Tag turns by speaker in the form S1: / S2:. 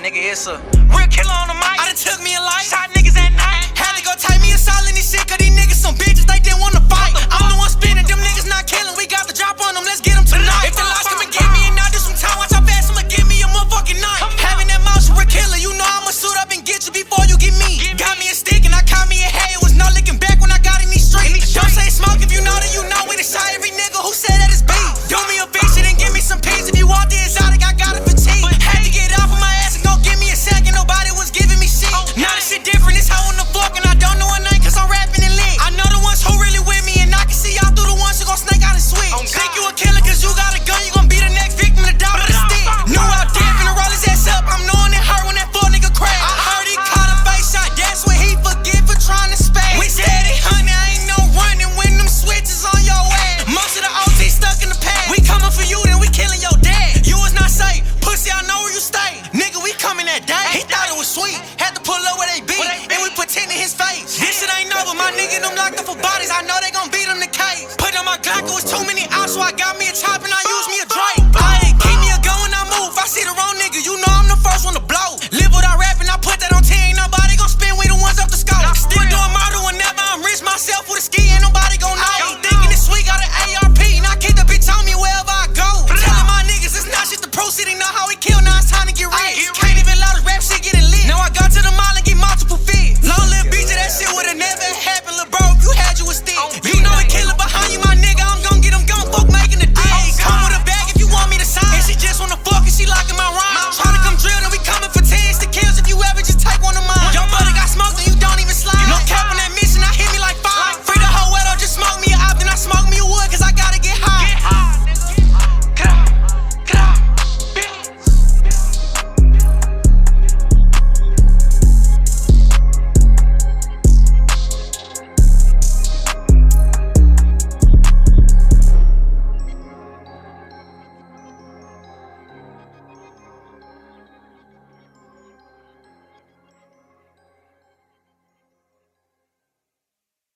S1: nigga, it's a real killer on the mic.
S2: I done took me a life,
S1: Shot niggas at night.
S2: had to go take me a silent and shit, cause these niggas some bitches, they didn't wanna fight. I'm the one spinning, them niggas not killing, we got the drop on them, let's get them tonight. If the lies come and get me and I do some time, watch how fast I'ma give me a motherfucking night. Having that mouth, you a killer, you know I'ma suit up and get you before you get me. Got me a stick and I caught me a hay, it was no looking back when I got in these streets. Don't say smoke if you know that you know, we the shy every nigga who said that it's beef. Do me a bitch shit and give me some peace, if you want the exotic, I got it fatigue. Had to get off of my ass and go give me a second, nobody was giving me shit. Now this shit different, it's hoe in the fork and I don't know her name cause I'm rapping and lit. I know the ones who really with me and I can see y'all through the ones who gon' snake out and switch. Think you a killer cause you got a gun, you gon' be the next victim to die with a stick. Knew out there finna roll his ass up, I'm knowing it hurt when that fuck nigga crack. I heard he caught a face shot, that's what he forget for trying to spaz. We steady honey, I ain't no running when them switches on your ass. Most of the OT stuck in the past. We coming for you, then we killing your dad. You was not safe, pussy, I know where you stay. Nigga, we coming that day. He thought it was sweet, had to pull up where they be, and we pretend in his face. This shit ain't over, my nigga them locked up for bodies. I know they gon' beat him the case. Put on my Glock, it was too many outs, so I got me a